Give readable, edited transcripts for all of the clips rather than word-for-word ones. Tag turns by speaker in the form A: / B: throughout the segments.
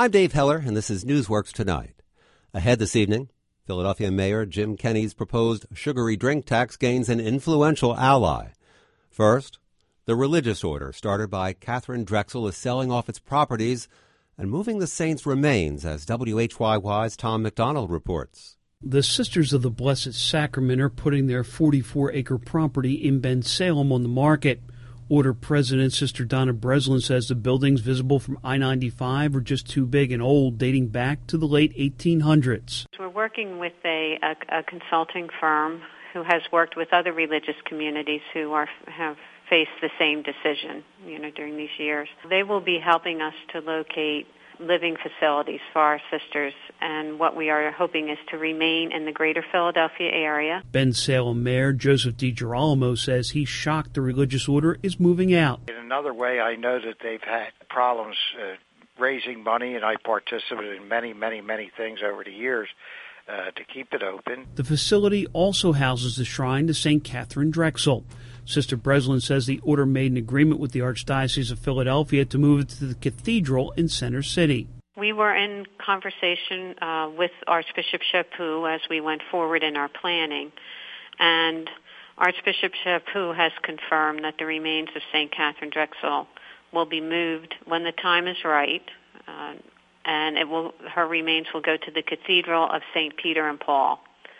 A: I'm Dave Heller, and this is Newsworks Tonight. Ahead this evening, Philadelphia Mayor Jim Kenney's proposed sugary drink tax gains an influential ally. First, the religious order started by Catherine Drexel is selling off its properties and moving the saints' remains, as WHYY's Tom McDonald reports.
B: The Sisters of the Blessed Sacrament are putting their 44-acre property in Bensalem on the market. Order President Sister Donna Breslin says the buildings visible from I-95 are just too big and old, dating back to the late 1800s.
C: We're working with a consulting firm who has worked with other religious communities who have faced the same decision, during these years. They will be helping us to locate living facilities for our sisters, and what we are hoping is to remain in the greater Philadelphia area.
B: Bensalem Mayor Joseph DiGirolamo says he's shocked the religious order is moving out.
D: In another way, I know that they've had problems raising money, and I participated in many, many, many things over the years to keep it open.
B: The facility also houses the shrine to St. Catherine Drexel. Sister Breslin says the order made an agreement with the Archdiocese of Philadelphia to move it to the cathedral in Center City.
C: We were in conversation with Archbishop Chaput as we went forward in our planning, and Archbishop Chaput has confirmed that the remains of St. Catherine Drexel will be moved when the time is right, and her remains will go to the Cathedral of St. Peter and Paul.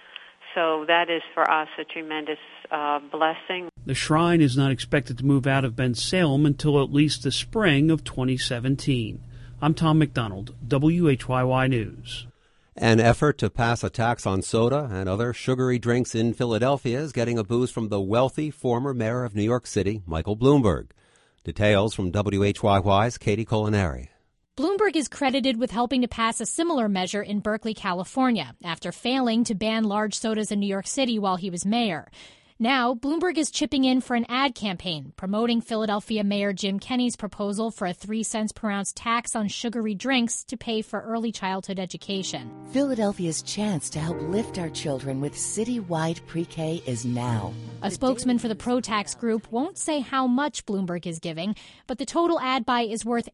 C: So that is for us a tremendous blessing.
B: The shrine is not expected to move out of Bensalem until at least the spring of 2017. I'm Tom McDonald, WHYY News.
A: An effort to pass a tax on soda and other sugary drinks in Philadelphia is getting a boost from the wealthy former mayor of New York City, Michael Bloomberg. Details from WHYY's Katie Culinary.
E: Bloomberg is credited with helping to pass a similar measure in Berkeley, California, after failing to ban large sodas in New York City while he was mayor. Now, Bloomberg is chipping in for an ad campaign promoting Philadelphia Mayor Jim Kenney's proposal for a 3 cents per ounce tax on sugary drinks to pay for early childhood education.
F: Philadelphia's chance to help lift our children with citywide pre-K is now.
E: A spokesman for the pro-tax group won't say how much Bloomberg is giving, but the total ad buy is worth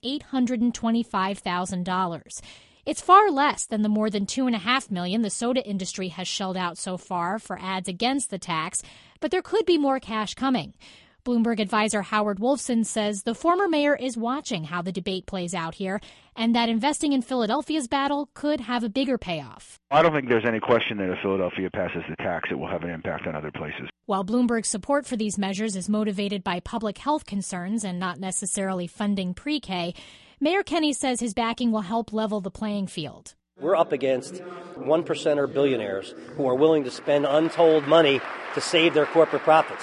E: $825,000. It's far less than the more than $2.5 million the soda industry has shelled out so far for ads against the tax, but there could be more cash coming. Bloomberg advisor Howard Wolfson says the former mayor is watching how the debate plays out here and that investing in Philadelphia's battle could have a bigger payoff.
G: I don't think there's any question that if Philadelphia passes the tax, it will have an impact on other places.
E: While Bloomberg's support for these measures is motivated by public health concerns and not necessarily funding pre-K, Mayor Kenney says his backing will help level the playing field.
H: We're up against 1%er billionaires who are willing to spend untold money to save their corporate profits.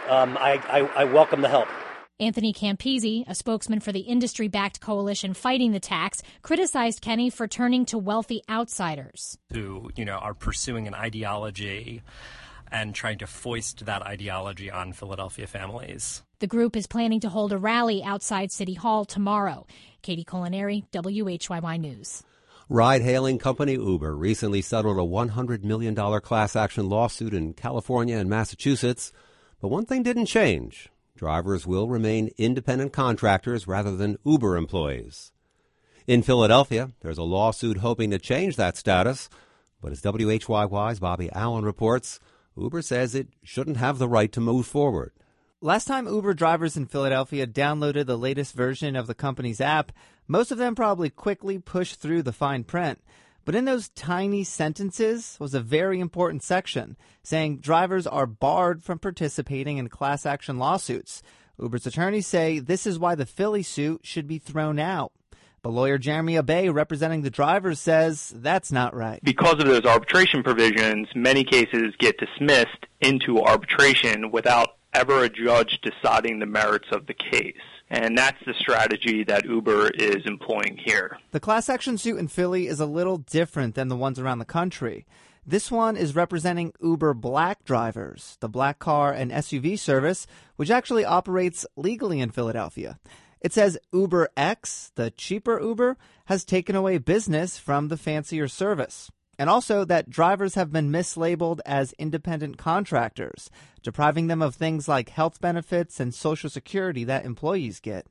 H: I welcome the help.
E: Anthony Campisi, a spokesman for the industry-backed coalition fighting the tax, criticized Kenney for turning to wealthy outsiders
I: who, are pursuing an ideology and trying to foist that ideology on Philadelphia families.
E: The group is planning to hold a rally outside City Hall tomorrow. Katie Culinary, WHYY News.
A: Ride-hailing company Uber recently settled a $100 million class action lawsuit in California and Massachusetts. But one thing didn't change. Drivers will remain independent contractors rather than Uber employees. In Philadelphia, there's a lawsuit hoping to change that status. But as WHYY's Bobby Allen reports, Uber says it shouldn't have the right to move forward.
J: Last time Uber drivers in Philadelphia downloaded the latest version of the company's app, most of them probably quickly pushed through the fine print. But in those tiny sentences was a very important section saying drivers are barred from participating in class action lawsuits. Uber's attorneys say this is why the Philly suit should be thrown out. But lawyer Jeremy Abay, representing the drivers, says that's not right.
K: Because of those arbitration provisions, many cases get dismissed into arbitration without ever a judge deciding the merits of the case. And that's the strategy that Uber is employing here.
J: The class action suit in Philly is a little different than the ones around the country. This one is representing Uber Black drivers, the black car and SUV service, which actually operates legally in Philadelphia. It says Uber X, the cheaper Uber, has taken away business from the fancier service. And also that drivers have been mislabeled as independent contractors, depriving them of things like health benefits and Social Security that employees get.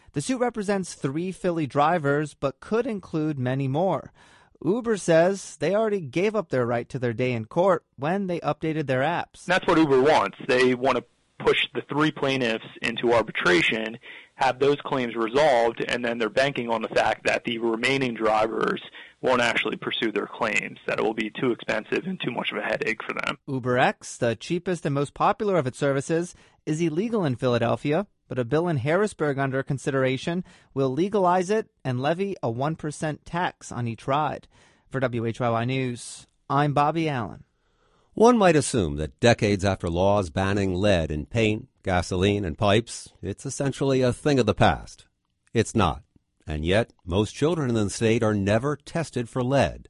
J: The suit represents 3 Philly drivers, but could include many more. Uber says they already gave up their right to their day in court when they updated their apps.
K: That's what Uber wants. They want to push the 3 plaintiffs into arbitration, have those claims resolved, and then they're banking on the fact that the remaining drivers won't actually pursue their claims, that it will be too expensive and too much of a headache for them.
J: UberX, the cheapest and most popular of its services, is illegal in Philadelphia, but a bill in Harrisburg under consideration will legalize it and levy a 1% tax on each ride. For WHYY News, I'm Bobby Allen.
A: One might assume that decades after laws banning lead in paint, gasoline, and pipes, it's essentially a thing of the past. It's not. And yet, most children in the state are never tested for lead.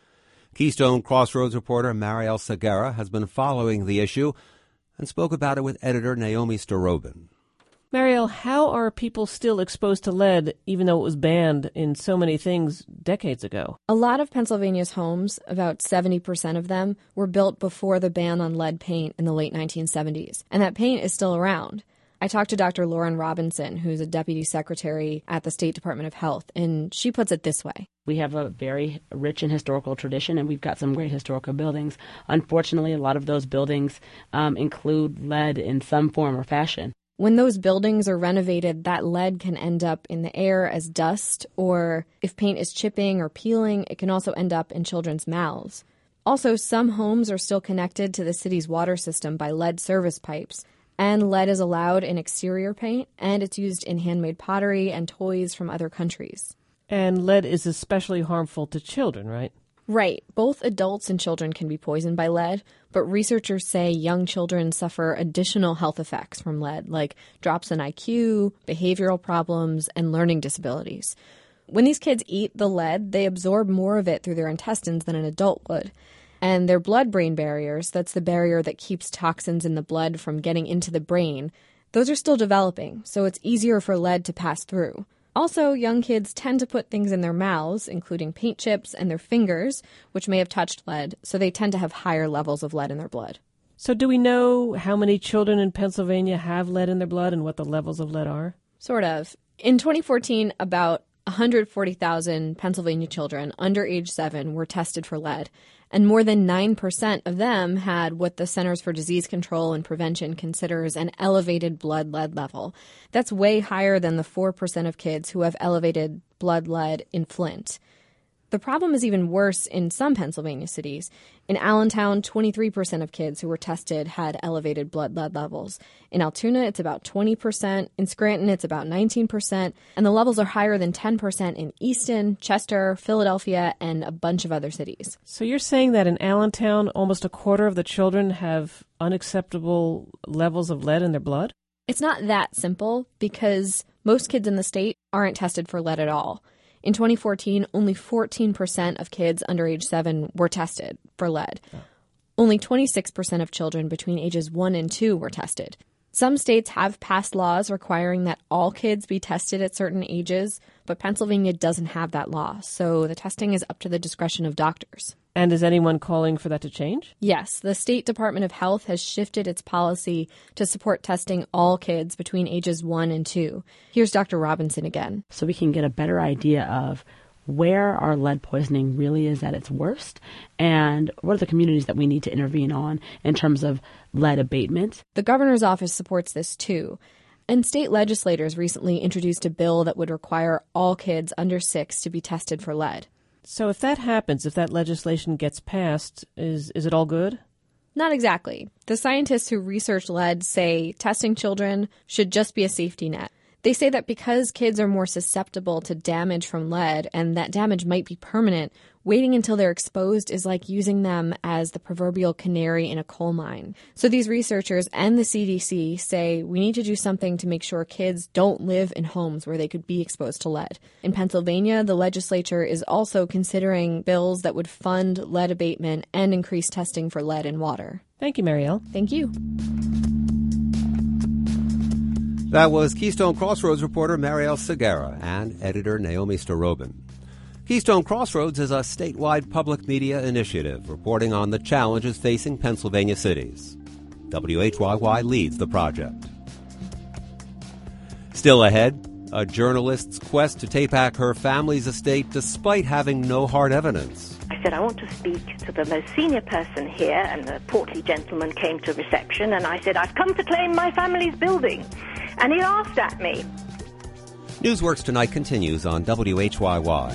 A: Keystone Crossroads reporter Marielle Segura has been following the issue and spoke about it with editor Naomi Starobin.
L: Marielle, how are people still exposed to lead, even though it was banned in so many things decades ago?
M: A lot of Pennsylvania's homes, about 70% of them, were built before the ban on lead paint in the late 1970s, and that paint is still around. I talked to Dr. Lauren Robinson, who's a deputy secretary at the State Department of Health, and she puts it this way.
N: We have a very rich and historical tradition, and we've got some great historical buildings. Unfortunately, a lot of those buildings include lead in some form or fashion.
M: When those buildings are renovated, that lead can end up in the air as dust, or if paint is chipping or peeling, it can also end up in children's mouths. Also, some homes are still connected to the city's water system by lead service pipes, and lead is allowed in exterior paint, and it's used in handmade pottery and toys from other countries.
L: And lead is especially harmful to children, right?
M: Right. Both adults and children can be poisoned by lead, but researchers say young children suffer additional health effects from lead, like drops in IQ, behavioral problems, and learning disabilities. When these kids eat the lead, they absorb more of it through their intestines than an adult would. And their blood-brain barriers, that's the barrier that keeps toxins in the blood from getting into the brain, those are still developing, so it's easier for lead to pass through. Also, young kids tend to put things in their mouths, including paint chips and their fingers, which may have touched lead, so they tend to have higher levels of lead in their blood.
L: So do we know how many children in Pennsylvania have lead in their blood and what the levels of lead are?
M: Sort of. In 2014, about 140,000 Pennsylvania children under age 7 were tested for lead, and more than 9% of them had what the Centers for Disease Control and Prevention considers an elevated blood lead level. That's way higher than the 4% of kids who have elevated blood lead in Flint. The problem is even worse in some Pennsylvania cities. In Allentown, 23% of kids who were tested had elevated blood lead levels. In Altoona, it's about 20%. In Scranton, it's about 19%. And the levels are higher than 10% in Easton, Chester, Philadelphia, and a bunch of other cities.
L: So you're saying that in Allentown, almost a quarter of the children have unacceptable levels of lead in their blood?
M: It's not that simple because most kids in the state aren't tested for lead at all. In 2014, only 14% of kids under age 7 were tested for lead. Oh. Only 26% of children between ages 1 and 2 were tested. Some states have passed laws requiring that all kids be tested at certain ages, but Pennsylvania doesn't have that law, so the testing is up to the discretion of doctors.
L: And is anyone calling for that to change?
M: Yes, the State Department of Health has shifted its policy to support testing all kids between ages 1 and 2. Here's Dr. Robinson again.
N: So we can get a better idea of where our lead poisoning really is at its worst and what are the communities that we need to intervene on in terms of lead abatement.
M: The governor's office supports this too. And state legislators recently introduced a bill that would require all kids under 6 to be tested for lead.
L: So if that happens, if that legislation gets passed, is it all good?
M: Not exactly. The scientists who research lead say testing children should just be a safety net. They say that because kids are more susceptible to damage from lead, and that damage might be permanent, waiting until they're exposed is like using them as the proverbial canary in a coal mine. So these researchers and the CDC say we need to do something to make sure kids don't live in homes where they could be exposed to lead. In Pennsylvania, the legislature is also considering bills that would fund lead abatement and increase testing for lead in water.
L: Thank you, Marielle.
M: Thank you.
A: That was Keystone Crossroads reporter Marielle Segura and editor Naomi Starobin. Keystone Crossroads is a statewide public media initiative reporting on the challenges facing Pennsylvania cities. WHYY leads the project. Still ahead, a journalist's quest to take back her family's estate despite having no hard evidence.
O: I said, I want to speak to the most senior person here, and the portly gentleman came to reception, and I said, I've come to claim my family's building. And he laughed at me.
A: Newsworks Tonight continues on WHYY.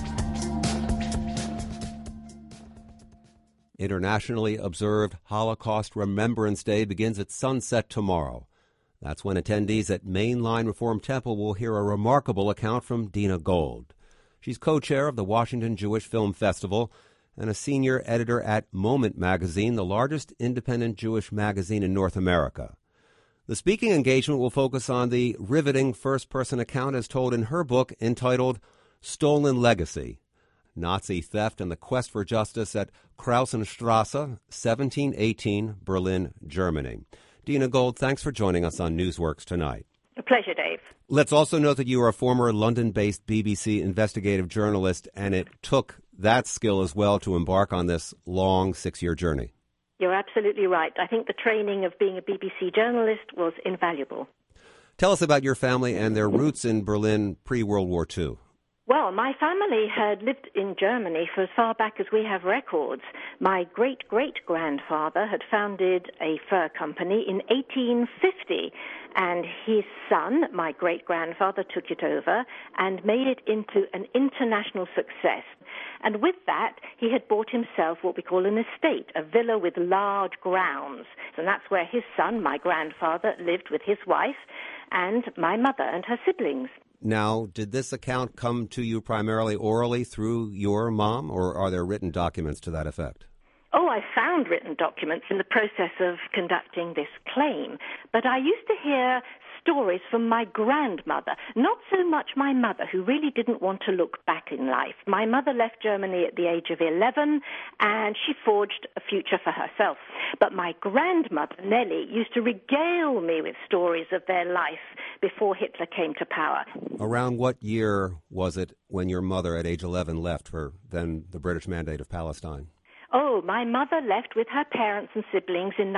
A: Internationally observed Holocaust Remembrance Day begins at sunset tomorrow. That's when attendees at Mainline Reform Temple will hear a remarkable account from Dina Gold. She's co-chair of the Washington Jewish Film Festival and a senior editor at Moment magazine, the largest independent Jewish magazine in North America. The speaking engagement will focus on the riveting first-person account as told in her book entitled Stolen Legacy, Nazi Theft and the Quest for Justice at Krausenstrasse, 1718, Berlin, Germany. Dina Gold, thanks for joining us on Newsworks Tonight.
O: A pleasure, Dave.
A: Let's also note that you are a former London-based BBC investigative journalist, and it took that skill as well to embark on this long 6-year journey.
O: You're absolutely right. I think the training of being a BBC journalist was invaluable.
A: Tell us about your family and their roots in Berlin pre-World War II.
O: Well, my family had lived in Germany for as far back as we have records. My great-great-grandfather had founded a fur company in 1850, and his son, my great-grandfather, took it over and made it into an international success. And with that, he had bought himself what we call an estate, a villa with large grounds. And that's where his son, my grandfather, lived with his wife and my mother and her siblings.
A: Now, did this account come to you primarily orally through your mom, or are there written documents to that effect?
O: Oh, I found written documents in the process of conducting this claim, but I used to hear stories from my grandmother, not so much my mother, who really didn't want to look back in life. My mother left Germany at the age of 11, and she forged a future for herself. But my grandmother, Nellie, used to regale me with stories of their life before Hitler came to power.
A: Around what year was it when your mother, at age 11, left for then the British Mandate of Palestine?
O: Oh, my mother left with her parents and siblings in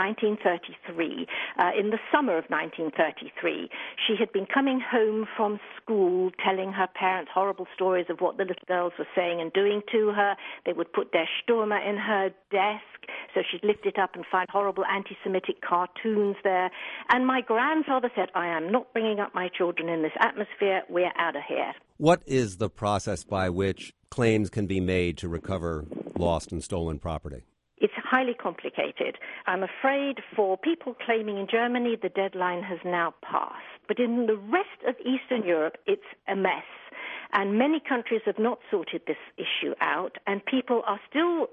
O: 1933, in the summer of 1933. She had been coming home from school telling her parents horrible stories of what the little girls were saying and doing to her. They would put their Stürmer in her desk, so she'd lift it up and find horrible anti-Semitic cartoons there. And my grandfather said, I am not bringing up my children in this atmosphere. We're out of here.
A: What is the process by which claims can be made to recover lost and stolen property?
O: It's highly complicated. I'm afraid for people claiming in Germany, the deadline has now passed. But in the rest of Eastern Europe, it's a mess. And many countries have not sorted this issue out, and people are still,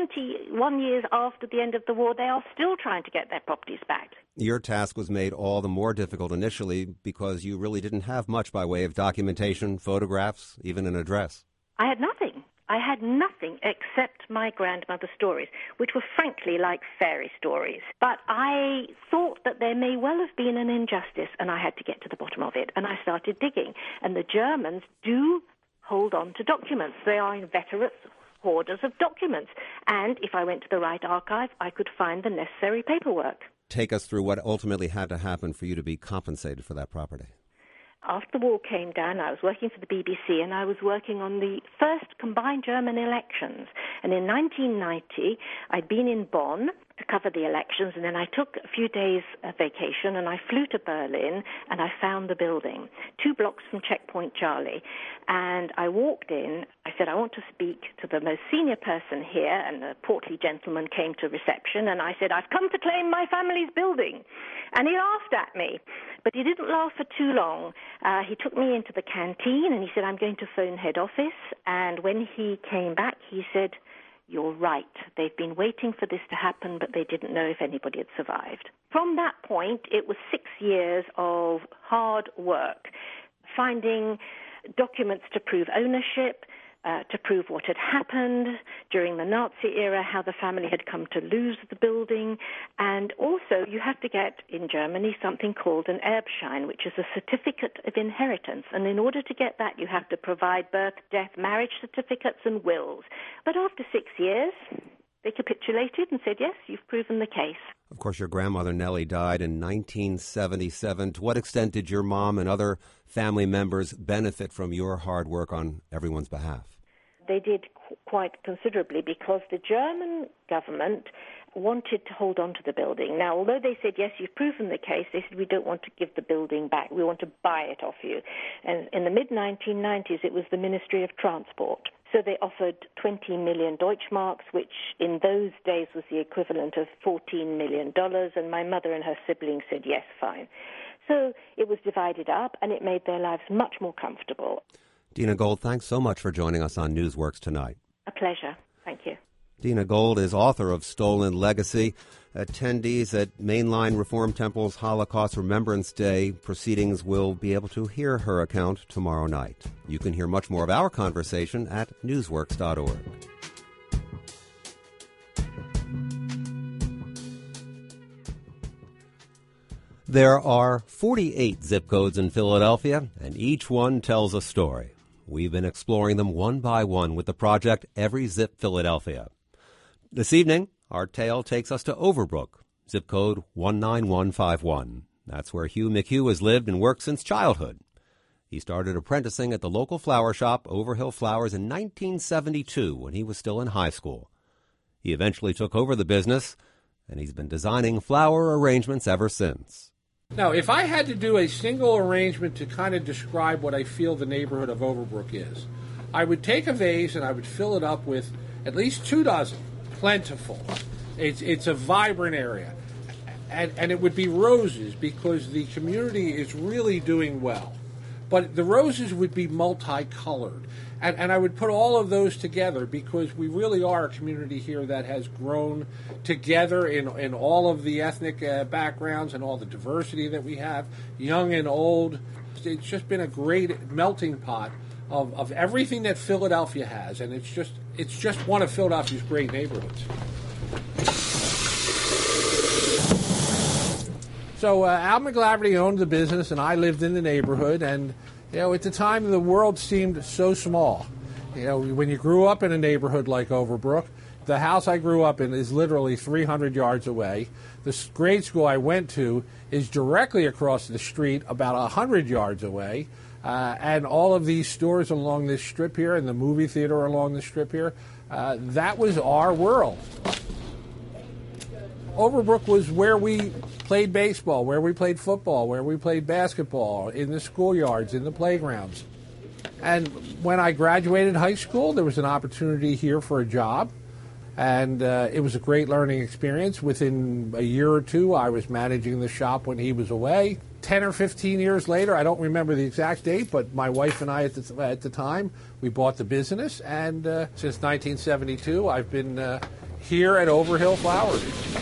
O: 71 years after the end of the war, they are still trying to get their properties back.
A: Your task was made all the more difficult initially because you really didn't have much by way of documentation, photographs, even an address.
O: I had nothing. I had nothing except my grandmother's stories, which were frankly like fairy stories. But I thought that there may well have been an injustice, and I had to get to the bottom of it. And I started digging. And the Germans do hold on to documents. They are inveterate hoarders of documents. And if I went to the right archive, I could find the necessary paperwork.
A: Take us through what ultimately had to happen for you to be compensated for that property.
O: After the wall came down, I was working for the BBC, and I was working on the first combined German elections. And in 1990, I'd been in Bonn to cover the elections, and then I took a few days vacation, and I flew to Berlin, and I found the building, 2 blocks from Checkpoint Charlie. And I walked in. I said, I want to speak to the most senior person here, and the portly gentleman came to reception, and I said, I've come to claim my family's building. And he laughed at me, but he didn't laugh for too long. He took me into the canteen, and he said, I'm going to phone head office. And when he came back, he said, you're right. They've been waiting for this to happen, but they didn't know if anybody had survived. From that point, it was 6 years of hard work, finding documents to prove ownership, to prove what had happened during the Nazi era, how the family had come to lose the building. And also you have to get in Germany something called an Erbschein, which is a certificate of inheritance. And in order to get that, you have to provide birth, death, marriage certificates and wills. But after 6 years, they capitulated and said, yes, you've proven the case.
A: Of course, your grandmother, Nellie, died in 1977. To what extent did your mom and other family members benefit from your hard work on everyone's behalf?
O: They did quite considerably because the German government wanted to hold on to the building. Now, although they said, yes, you've proven the case, they said, we don't want to give the building back. We want to buy it off you. And in the mid-1990s, it was the Ministry of Transport. So they offered 20 million Deutschmarks, which in those days was the equivalent of $14 million. And my mother and her siblings said, yes, fine. So it was divided up, and it made their lives much more comfortable.
A: Dina Gold, thanks so much for joining us on Newsworks tonight.
O: A pleasure. Thank you.
A: Dina Gold is author of Stolen Legacy. Attendees at Mainline Reform Temple's Holocaust Remembrance Day proceedings will be able to hear her account tomorrow night. You can hear much more of our conversation at newsworks.org. There are 48 zip codes in Philadelphia, and each one tells a story. We've been exploring them one by one with the project Every Zip Philadelphia. This evening, our tale takes us to Overbrook, zip code 19151. That's where Hugh McHugh has lived and worked since childhood. He started apprenticing at the local flower shop, Overhill Flowers, in 1972 when he was still in high school. He eventually took over the business, and he's been designing flower arrangements ever since.
P: Now, if I had to do a single arrangement to kind of describe what I feel the neighborhood of Overbrook is, I would take a vase and I would fill it up with at least 2 dozen. Plentiful. It's a vibrant area. And it would be roses because the community is really doing well. But the roses would be multicolored. And I would put all of those together because we really are a community here that has grown together in all of the ethnic backgrounds and all the diversity that we have, young and old. It's just been a great melting pot of everything that Philadelphia has, and it's just one of Philadelphia's great neighborhoods. So Al McGlaverty owned the business, and I lived in the neighborhood, and at the time the world seemed so small. When you grew up in a neighborhood like Overbrook, the house I grew up in is literally 300 yards away. The grade school I went to is directly across the street, about 100 yards away. And all of these stores along this strip here and the movie theater along the strip here, that was our world. Overbrook was where we played baseball, where we played football, where we played basketball, in the schoolyards, in the playgrounds. And when I graduated high school, there was an opportunity here for a job. And it was a great learning experience. Within a year or two, I was managing the shop when he was away. 10 or 15 years later, I don't remember the exact date, but my wife and I at the time, we bought the business. And since 1972, I've been here at Overhill Flowers.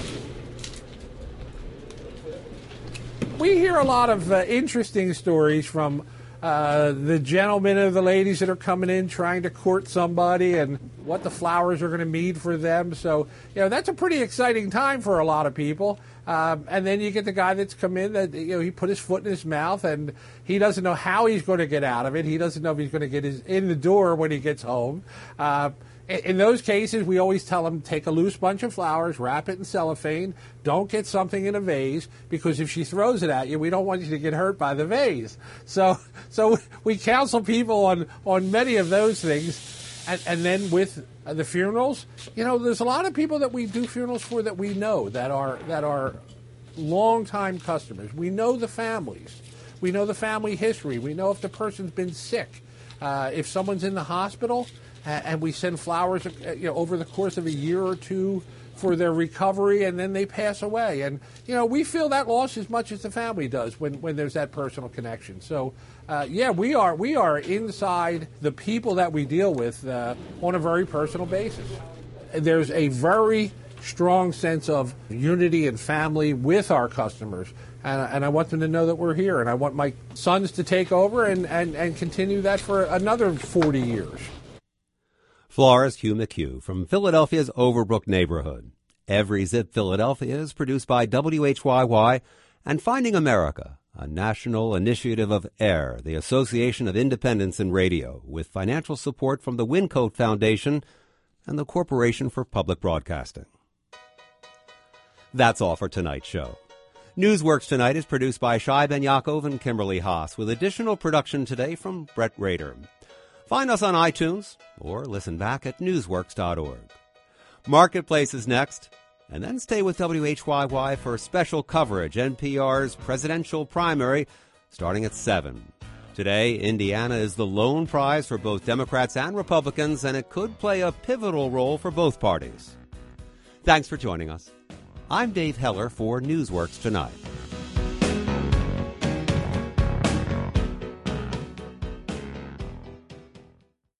P: We hear a lot of interesting stories from the gentlemen or the ladies that are coming in trying to court somebody and what the flowers are going to mean for them. So, that's a pretty exciting time for a lot of people. And then you get the guy that's come in that, he put his foot in his mouth and he doesn't know how he's going to get out of it. He doesn't know if he's going to get in the door when he gets home. In those cases, we always tell them, take a loose bunch of flowers, wrap it in cellophane, don't get something in a vase, because if she throws it at you, we don't want you to get hurt by the vase. So we counsel people on many of those things. And then with the funerals, there's a lot of people that we do funerals for that we know that are longtime customers. We know the families. We know the family history. We know if the person's been sick. If someone's in the hospital, and we send flowers over the course of a year or two for their recovery, and then they pass away. And, we feel that loss as much as the family does when there's that personal connection. So, we are inside the people that we deal with on a very personal basis. There's a very strong sense of unity and family with our customers. And I want them to know that we're here. And I want my sons to take over and continue that for another 40 years.
A: Florist Hugh McHugh from Philadelphia's Overbrook neighborhood. Every Zip Philadelphia is produced by WHYY and Finding America, a national initiative of AIR, the Association of Independents in Radio, with financial support from the Wincote Foundation and the Corporation for Public Broadcasting. That's all for tonight's show. Newsworks Tonight is produced by Shai Ben Yaakov and Kimberly Haas, with additional production today from Brett Rader. Find us on iTunes or listen back at newsworks.org. Marketplace is next, and then stay with WHYY for special coverage, NPR's presidential primary, starting at 7. Today, Indiana is the lone prize for both Democrats and Republicans, and it could play a pivotal role for both parties. Thanks for joining us. I'm Dave Heller for Newsworks Tonight.